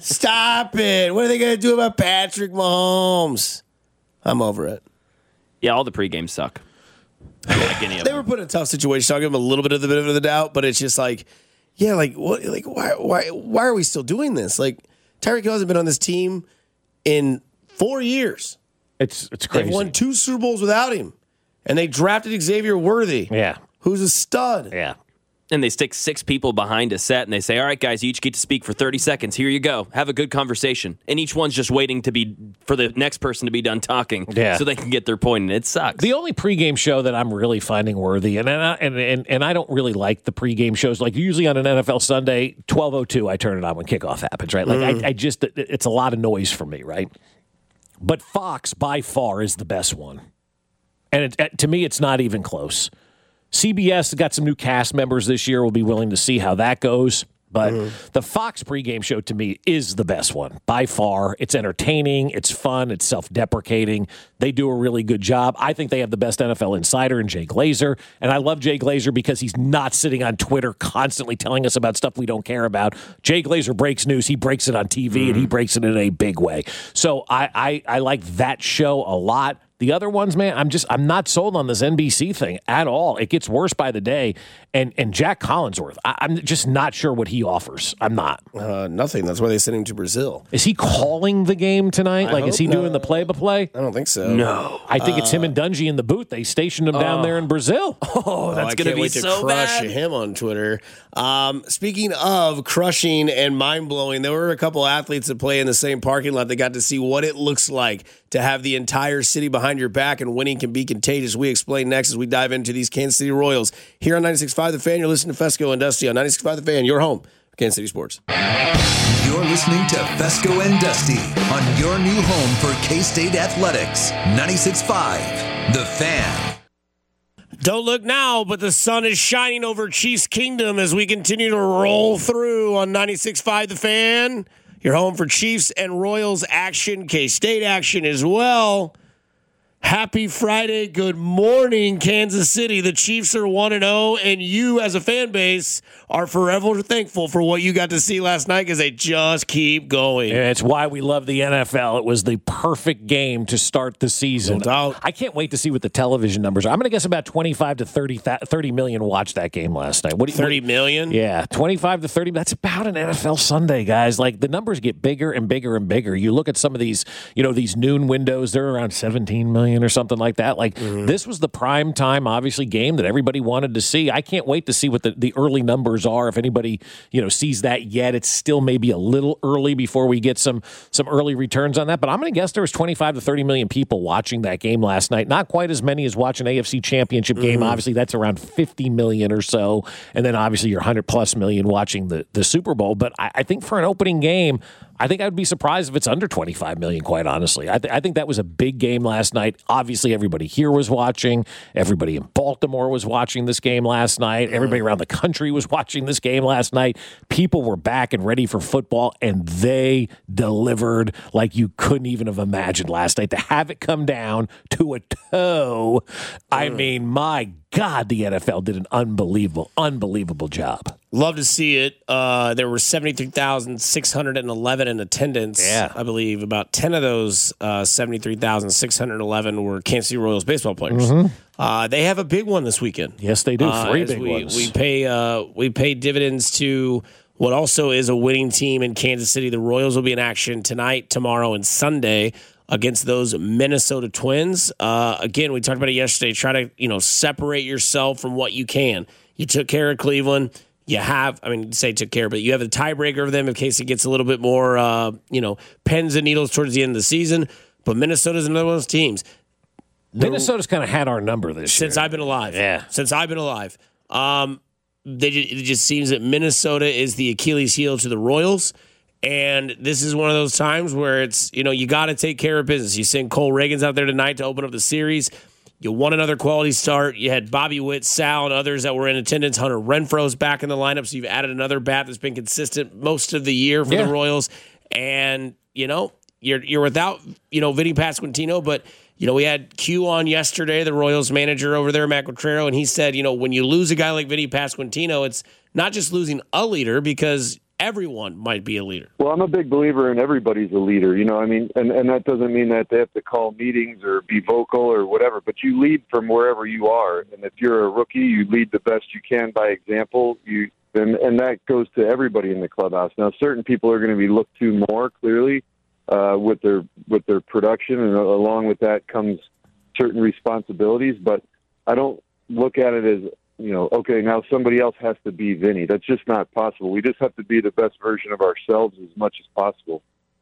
Stop it. What are they going to do about Patrick Mahomes? I'm over it. Yeah, all the pregames suck. I don't like any of They them. were put in a tough situation, so I'll give them a little bit of the benefit of the doubt, but it's just like, yeah, like what like why why why are we still doing this? Like Tyreek Hill hasn't been on this team in four years. It's it's crazy. They've won two Super Bowls without him. And they drafted Xavier Worthy. Yeah. Who's a stud. Yeah. And they stick six people behind a set and they say, all right, guys, you each get to speak for thirty seconds. Here you go. Have a good conversation. And each one's just waiting to be for the next person to be done talking Yeah. so they can get their point. And it sucks. The only pregame show that I'm really finding worthy, and and I, and, and and I don't really like the pregame shows. Like usually on an N F L Sunday, twelve oh two, I turn it on when kickoff happens, right? Like Mm. I, I just, it's a lot of noise for me, right? But Fox by far is the best one. And it, to me, it's not even close. C B S got some new cast members this year. We'll be willing to see how that goes. But Mm-hmm. the Fox pregame show to me is the best one by far. It's entertaining. It's fun. It's self-deprecating. They do a really good job. I think they have the best N F L insider in Jay Glazer. And I love Jay Glazer because he's not sitting on Twitter constantly telling us about stuff we don't care about. Jay Glazer breaks news. He breaks it on T V, and he breaks it in a big way. So I, I, I like that show a lot. The other ones, man, I'm just I'm not sold on this N B C thing at all. It gets worse by the day. And and Jack Collinsworth, I, I'm just not sure what he offers. I'm not. Uh, nothing. That's why they sent him to Brazil. Is he calling the game tonight? I like, is he hope doing not. the play-by-play? I don't think so. No. I think it's him Uh, and Dungy in the booth. They stationed him down there in Brazil. Oh, that's I going to can't be wait to so crush bad. him on Twitter. Um, speaking of crushing and mind blowing, there were a couple athletes that play in the same parking lot that got to see what it looks like to have the entire city behind your back, and winning can be contagious. We explain next as we dive into these Kansas City Royals here on ninety-six point five The Fan. You're listening to Fesco and Dusty on ninety-six point five The Fan, your home for Kansas City sports. You're listening to Fesco and Dusty on your new home for K-State Athletics. ninety-six point five The Fan. Don't look now, but the sun is shining over Chiefs Kingdom as we continue to roll through on ninety-six point five The Fan. Your home for Chiefs and Royals action, K-State action as well. Happy Friday. Good morning, Kansas City. The Chiefs are one and oh, and you as a fan base are forever thankful for what you got to see last night because they just keep going. Yeah, it's why we love the N F L. It was the perfect game to start the season. No doubt. I can't wait to see what the television numbers are. I'm going to guess about twenty-five to thirty, thirty million watched that game last night. What do you, thirty million? Yeah, twenty-five to thirty. That's about an N F L Sunday, guys. Like, the numbers get bigger and bigger and bigger. You look at some of these, you know, these noon windows, they're around seventeen million or something like that. Like, mm-hmm. This was the prime time, obviously, game that everybody wanted to see. I can't wait to see what the, the early numbers are. If anybody, you know, sees that yet, it's still maybe a little early before we get some some early returns on that. But I'm going to guess there was twenty-five to thirty million people watching that game last night. Not quite as many as watching A F C Championship game. Mm-hmm. Obviously, that's around fifty million or so. And then obviously your one hundred plus million watching the, the Super Bowl. But I, I think for an opening game, I think I would be surprised if it's under twenty-five million, quite honestly. I, th- I think that was a big game last night. Obviously, everybody here was watching. Everybody in Baltimore was watching this game last night. Everybody around the country was watching this game last night. People were back and ready for football, and they delivered like you couldn't even have imagined last night. To have it come down to a toe, I mean, my God, the N F L did an unbelievable, unbelievable job. Love to see it. Uh, there were seventy-three thousand six hundred eleven in attendance. Yeah. I believe about ten of those uh, seventy-three thousand six hundred eleven were Kansas City Royals baseball players. Mm-hmm. Uh, they have a big one this weekend. Yes, they do. Three uh, big we, ones. We pay, uh, we pay dividends to what also is a winning team in Kansas City. The Royals will be in action tonight, tomorrow, and Sunday against those Minnesota Twins. Uh, again, we talked about it yesterday. Try to, you know, separate yourself from what you can. You took care of Cleveland. You have, I mean, say took care, but you have the tiebreaker of them in case it gets a little bit more, uh, you know, pens and needles towards the end of the season. But Minnesota's another one of those teams. The, Minnesota's kind of had our number this since year. Since I've been alive. Yeah. Since I've been alive. Um, they, it just seems that Minnesota is the Achilles heel to the Royals. And this is one of those times where it's, you know, you got to take care of business. You send Cole Reagans out there tonight to open up the series. You won another quality start. You had Bobby Witt, Sal, and others that were in attendance. Hunter Renfro's back in the lineup, so you've added another bat that's been consistent most of the year for yeah. the Royals. And, you know, you're you're without, you know, Vinny Pasquantino, but, you know, we had Q on yesterday, the Royals manager over there, Matt Quatrero, and he said, you know, when you lose a guy like Vinny Pasquantino, it's not just losing a leader because everyone might be a leader. Well, I'm a big believer in everybody's a leader, you know, I mean, and, and that doesn't mean that they have to call meetings or be vocal or whatever, but you lead from wherever you are. And if you're a rookie, you lead the best you can by example. You and, and that goes to everybody in the clubhouse. Now, certain people are going to be looked to more clearly uh, with their with their production, and along with that comes certain responsibilities. But I don't look at it as, you know, okay, now somebody else has to be Vinny. That's just not possible. We just have to be the best version of ourselves as much as possible.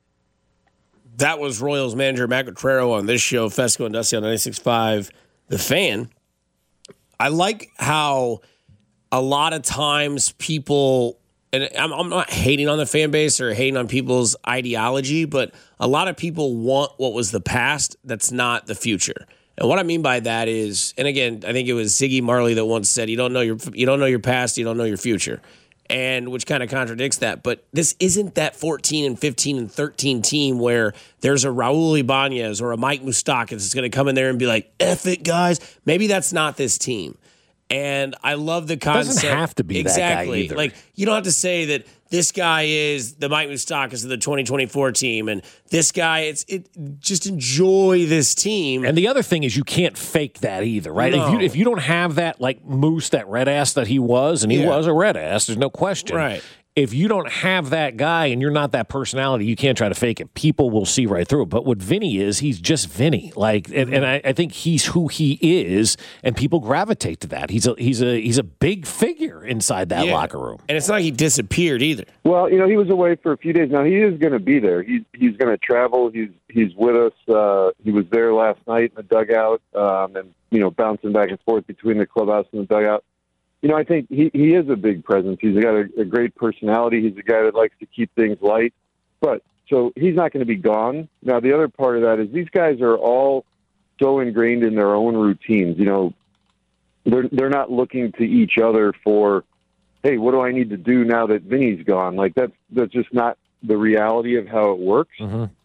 That was Royals manager Matt Quatrero on this show, Fesco and Dusty on ninety-six point five The Fan. I like how a lot of times people, and I'm, I'm not hating on the fan base or hating on people's ideology, but a lot of people want what was the past that's not the future. And what I mean by that is, and again, I think it was Ziggy Marley that once said, "You don't know your you don't know your past, you don't know your future," and which kind of contradicts that. But this isn't that fourteen and fifteen and thirteen team where there's a Raul Ibanez or a Mike Moustakas that's going to come in there and be like, "F it, guys." Maybe that's not this team. And I love the concept. Doesn't have to be exactly. that guy either. Like, you don't have to say that this guy is the Mike Moustakas of the twenty twenty-four team, and this guy, it's it. Just enjoy this team. And the other thing is, you can't fake that either, right? No. If you if you don't have that, like Moose, that red ass that he was, and he Yeah. was a red ass, there's no question, Right. If you don't have that guy and you're not that personality, you can't try to fake it. People will see right through it. But what Vinny is, he's just Vinny. Like, and, and I, I think he's who he is, and people gravitate to that. He's a he's a he's a big figure inside that Yeah. locker room. And it's not like he disappeared either. Well, you know, he was away for a few days. Now, he is going to be there. He's he's going to travel. He's he's with us. Uh, he was there last night in the dugout um, and, you know, bouncing back and forth between the clubhouse and the dugout. You know, I think he, he is a big presence. He's got a, a great personality. He's a guy that likes to keep things light. But so he's not going to be gone. Now, the other part of that is these guys are all so ingrained in their own routines. You know, they're they're not looking to each other for, hey, what do I need to do now that Vinny's gone? Like, that's that's just not the reality of how it works. Mm-hmm. But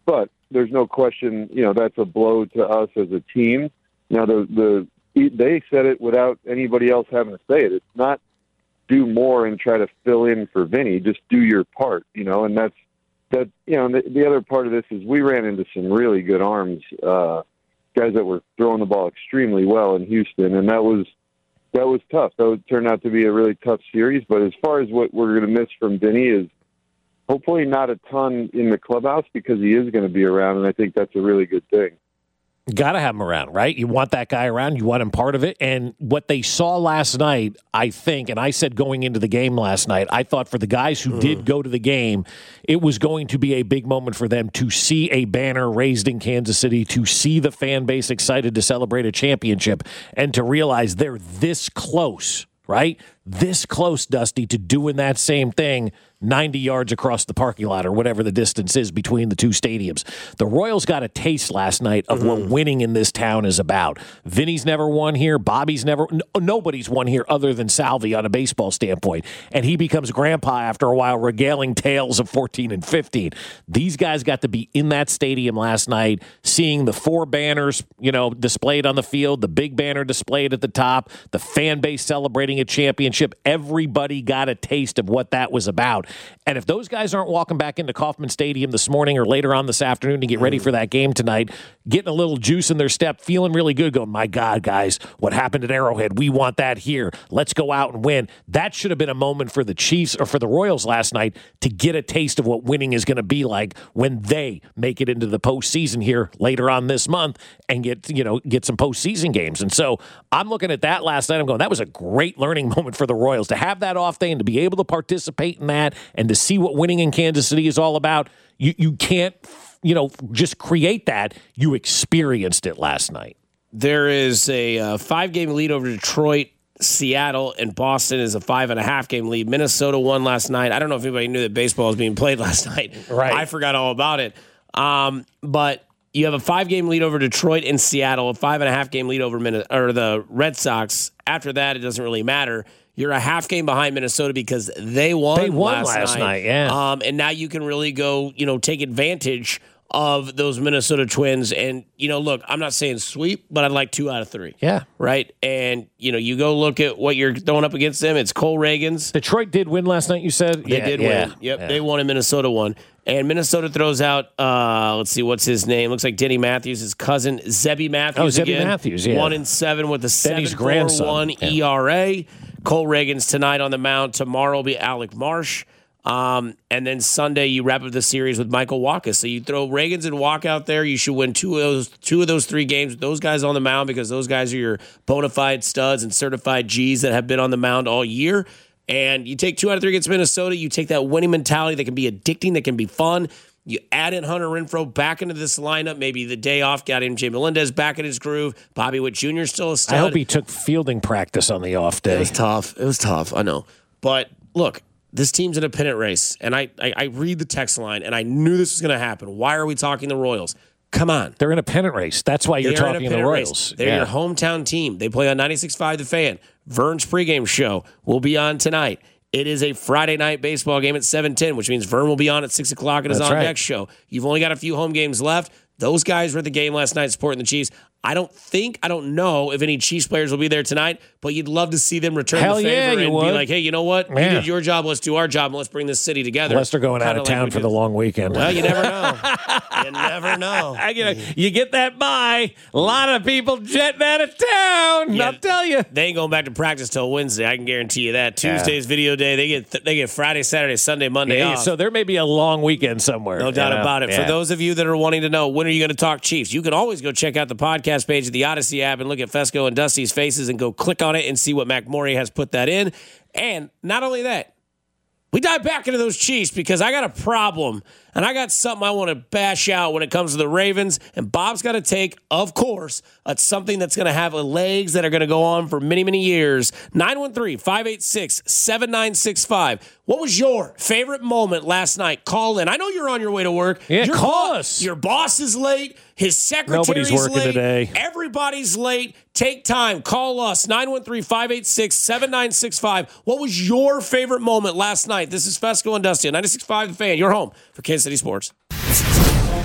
there's no question, you know, that's a blow to us as a team. Now, the the they said it without anybody else having to say it. It's not do more and try to fill in for Vinny. Just do your part, you know, and that's, that, you know, the, the other part of this is we ran into some really good arms, uh, guys that were throwing the ball extremely well in Houston, and that was that was tough. That would turn out to be a really tough series. But as far as what we're going to miss from Vinny is hopefully not a ton in the clubhouse, because he is going to be around, and I think that's a really good thing. Got to have him around, right? You want that guy around. You want him part of it. And what they saw last night, I think, and I said going into the game last night, I thought for the guys who mm. did go to the game, it was going to be a big moment for them to see a banner raised in Kansas City, to see the fan base excited to celebrate a championship, and to realize they're this close, right? This close, Dusty, to doing that same thing ninety yards across the parking lot or whatever the distance is between the two stadiums. The Royals got a taste last night of mm-hmm. what winning in this town is about. Vinny's never won here. Bobby's never, no, nobody's won here other than Salvi on a baseball standpoint. And he becomes grandpa after a while, regaling tales of fourteen and fifteen. These guys got to be in that stadium last night, seeing the four banners, you know, displayed on the field, the big banner displayed at the top, the fan base celebrating a championship. Everybody got a taste of what that was about. And if those guys aren't walking back into Kauffman Stadium this morning or later on this afternoon to get ready for that game tonight, getting a little juice in their step, feeling really good, going, my God, guys, what happened at Arrowhead? We want that here. Let's go out and win. That should have been a moment for the Chiefs or for the Royals last night to get a taste of what winning is going to be like when they make it into the postseason here later on this month and get, you know, get some postseason games. And so I'm looking at that last night. I'm going, that was a great learning moment for the Royals to have that off day and to be able to participate in that and to see what winning in Kansas City is all about. You you can't, you know, just create that. You experienced it last night. There is a uh, five-game lead over Detroit, Seattle, and Boston is a five-and-a-half-game lead. Minnesota won last night. I don't know if anybody knew that baseball was being played last night. Right. I forgot all about it. Um, but you have a five-game lead over Detroit and Seattle, a five-and-a-half-game lead over Min- or the Red Sox. After that, it doesn't really matter. You're a half game behind Minnesota because they won, they won last, last night. night. Yeah. Um, and now you can really go, you know, take advantage of those Minnesota Twins. And, you know, look, I'm not saying sweep, but I'd like two out of three. Yeah. Right? And, you know, you go look at what you're throwing up against them. It's Cole Reagans. Detroit did win last night, you said? They yeah, did yeah, win. Yep, yeah. They won and Minnesota won. And Minnesota throws out, uh, let's see, what's his name? Looks like Denny Matthews, his cousin, Zebby Matthews. Oh, Zebby again. Matthews, yeah. One and seven with a Denny's seven point four one grandson. E R A. Cole Reagans tonight on the mound. Tomorrow will be Alec Marsh. Um, and then Sunday you wrap up the series with Michael Wacha. So you throw Reagans and Wacha out there. You should win two of those two of those three games with those guys on the mound because those guys are your bona fide studs and certified Gs that have been on the mound all year. And you take two out of three against Minnesota. You take that winning mentality that can be addicting, that can be fun. You add in Hunter Renfroe back into this lineup. Maybe the day off got him Jay Melendez back in his groove. Bobby Witt Junior is still a stud. I hope he took fielding practice on the off day. It was tough. It was tough. I know. But look, this team's in a pennant race. And I, I, I read the text line, and I knew this was going to happen. Why are we talking the Royals? Come on. They're in a pennant race. That's why you're They're talking the Royals. Race. They're yeah. your hometown team. They play on ninety-six point five The Fan. Vern's pregame show will be on tonight. It is a Friday night baseball game at seven ten, which means Vern will be on at six o'clock at his That's On right. Deck show. You've only got a few home games left. Those guys were at the game last night supporting the Chiefs. I don't think, I don't know if any Chiefs players will be there tonight, but you'd love to see them return Hell the favor yeah, you and would. be like, hey, you know what? Yeah. You did your job, let's do our job, and let's bring this city together. Unless they're going Kinda out of like town we for did. the long weekend. Well, you never know. You never know. I get a, you get that by. A lot of people jetting out of town. Yeah, I'll tell you. They ain't going back to practice till Wednesday. I can guarantee you that. Yeah. Tuesday's video day. They get th- they get Friday, Saturday, Sunday, Monday Yeah, off. so there may be a long weekend somewhere. No doubt you know? about it. Yeah. For those of you that are wanting to know, when are you going to talk Chiefs? You can always go check out the podcast page of the Odyssey app and look at Fesco and Dusty's faces and go click on it and see what Mac Morey has put that in. And not only that, we dive back into those Chiefs because I got a problem and I got something I want to bash out when it comes to the Ravens. And Bob's got to take, of course, it's something that's going to have legs that are going to go on for many, many years. nine one three, five eight six, seven nine six five. What was your favorite moment last night? Call in. I know you're on your way to work. Yeah, your call bo- us. Your boss is late. His secretary's Nobody's working late. today. Everybody's late. Take time. Call us. nine one three, five eight six, seven nine six five. What was your favorite moment last night? This is Fesco and Dusty on ninety-six point five The Fan. Your home for Kansas City Sports.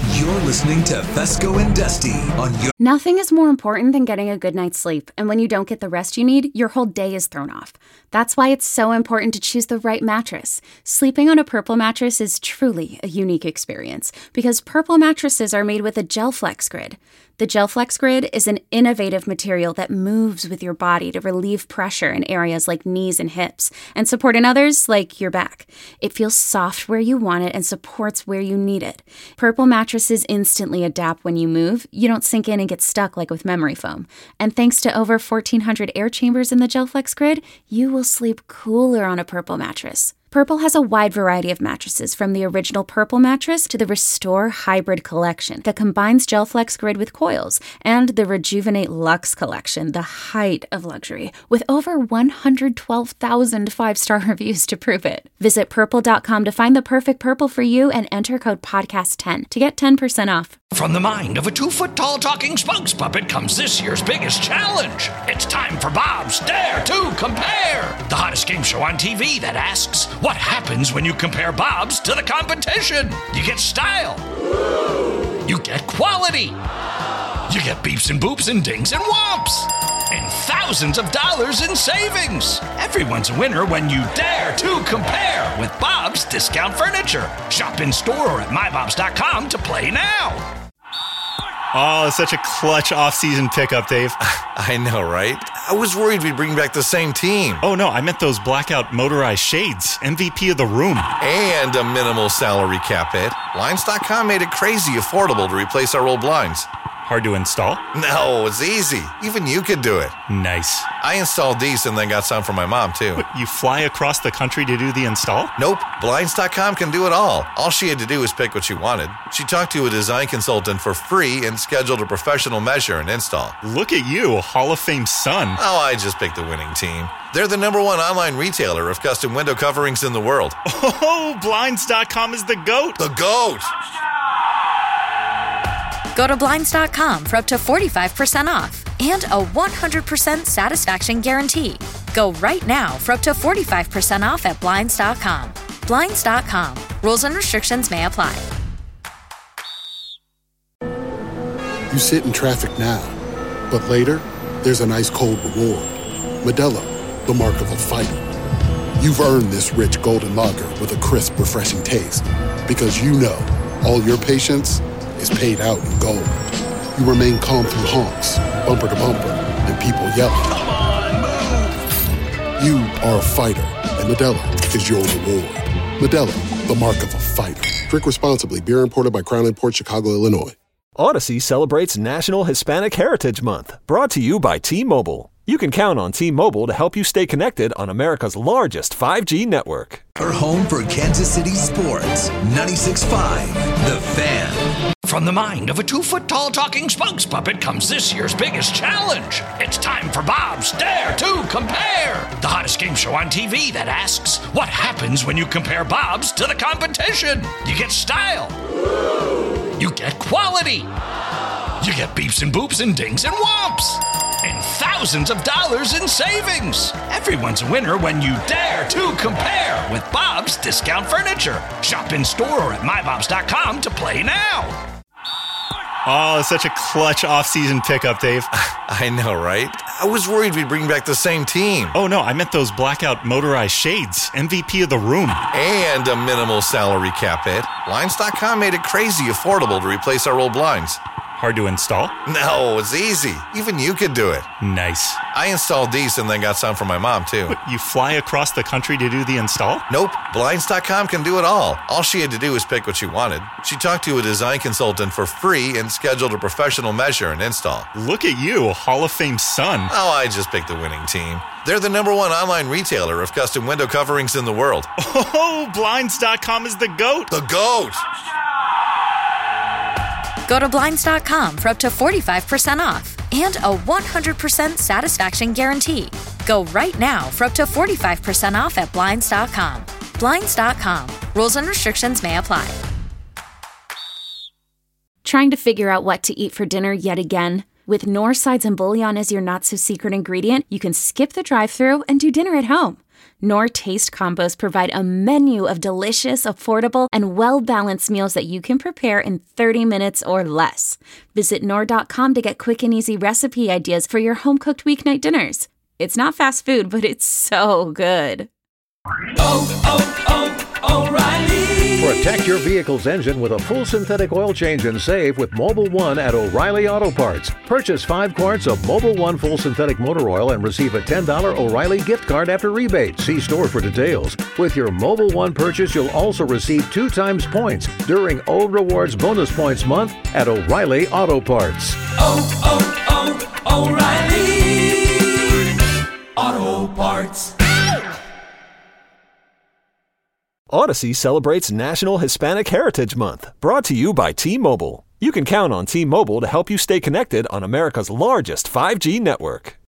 You're listening to Fesco and Dusty on your... Nothing is more important than getting a good night's sleep, and when you don't get the rest you need, your whole day is thrown off. That's why it's so important to choose the right mattress. Sleeping on a Purple mattress is truly a unique experience, because Purple mattresses are made with a GelFlex Grid. The GelFlex Grid is an innovative material that moves with your body to relieve pressure in areas like knees and hips, and support in others like your back. It feels soft where you want it and supports where you need it. Purple mattresses instantly adapt when you move. You don't sink in and get stuck like with memory foam. And thanks to over fourteen hundred air chambers in the GelFlex Grid, you will sleep cooler on a Purple mattress. Purple has a wide variety of mattresses, from the original Purple mattress to the Restore Hybrid collection that combines GelFlex Grid with coils, and the Rejuvenate Luxe collection, the height of luxury, with over one hundred twelve thousand five-star reviews to prove it. Visit purple dot com to find the perfect Purple for you and enter code podcast ten to get ten percent off. From the mind of a two-foot-tall talking spokes puppet comes this year's biggest challenge. It's time for Bob's Dare to Compare, the hottest game show on T V that asks, what happens when you compare Bob's to the competition? You get style. You get quality. You get beeps and boops and dings and whomps. And thousands of dollars in savings. Everyone's a winner when you dare to compare with Bob's Discount Furniture. Shop in store or at my bobs dot com to play now. Oh, such a clutch off-season pickup, Dave. I know, right? I was worried we'd bring back the same team. Oh, no, I meant those blackout motorized shades. M V P of the room. And a minimal salary cap hit. Blinds dot com made it crazy affordable to replace our old blinds. Hard to install? No, it's easy. Even you could do it. Nice. I installed these and then got some for my mom, too. What, you fly across the country to do the install? Nope. Blinds dot com can do it all. All she had to do was pick what she wanted. She talked to a design consultant for free and scheduled a professional measure and install. Look at you, Hall of Fame son. Oh, I just picked the winning team. They're the number one online retailer of custom window coverings in the world. Oh, Blinds dot com is the GOAT. The GOAT! Go to Blinds dot com for up to forty-five percent off and a one hundred percent satisfaction guarantee. Go right now for up to forty-five percent off at Blinds dot com. Blinds dot com. Rules and restrictions may apply. You sit in traffic now, but later, there's an ice-cold reward. Modelo, the mark of a fighter. You've earned this rich golden lager with a crisp, refreshing taste. Because you know, all your patience is paid out in gold. You remain calm through honks, bumper to bumper, and people yelling. Come on, move! You are a fighter, and Modelo is your reward. Modelo, the mark of a fighter. Drink responsibly. Beer imported by Crown Imports, Chicago, Illinois. Odyssey celebrates National Hispanic Heritage Month, brought to you by T-Mobile. You can count on T-Mobile to help you stay connected on America's largest five G network. Our home for Kansas City sports. ninety-six point five, The Fan. From the mind of a two-foot-tall talking spokes puppet comes this year's biggest challenge. It's time for Bob's Dare to Compare, the hottest game show on T V that asks, what happens when you compare Bob's to the competition? You get style. You get quality. You get beeps and boops and dings and whomps. And thousands of dollars in savings. Everyone's a winner when you dare to compare with Bob's Discount Furniture. Shop in store or at my bobs dot com to play now. Oh, such a clutch off-season pickup, Dave. I know, right? I was worried we'd bring back the same team. Oh, no, I meant those blackout motorized shades. M V P of the room. And a minimal salary cap hit. Blinds dot com made it crazy affordable to replace our old blinds. Hard to install? No, it's easy. Even you could do it. Nice. I installed these and then got some for my mom, too. What, you fly across the country to do the install? Nope. Blinds dot com can do it all. All she had to do was pick what she wanted. She talked to a design consultant for free and scheduled a professional measure and install. Look at you, Hall of Fame son. Oh, I just picked the winning team. They're the number one online retailer of custom window coverings in the world. Oh, Blinds dot com is the GOAT. The GOAT! Go to Blinds dot com for up to forty-five percent off and a one hundred percent satisfaction guarantee. Go right now for up to forty-five percent off at Blinds dot com. Blinds dot com. Rules and restrictions may apply. Trying to figure out what to eat for dinner yet again? With North Sides and Bouillon as your not-so-secret ingredient, you can skip the drive-thru and do dinner at home. Knorr Taste Combos provide a menu of delicious, affordable, and well-balanced meals that you can prepare in thirty minutes or less. Visit Knorr dot com to get quick and easy recipe ideas for your home-cooked weeknight dinners. It's not fast food, but it's so good. Oh, oh, oh, O'Reilly! Protect your vehicle's engine with a full synthetic oil change and save with Mobil one at O'Reilly Auto Parts. Purchase five quarts of Mobil one full synthetic motor oil and receive a ten dollars O'Reilly gift card after rebate. See store for details. With your Mobil one purchase, you'll also receive two times points during O Rewards Bonus Points Month at O'Reilly Auto Parts. Oh, oh, oh, O'Reilly Auto Parts. Odyssey celebrates National Hispanic Heritage Month, brought to you by T-Mobile. You can count on T-Mobile to help you stay connected on America's largest five G network.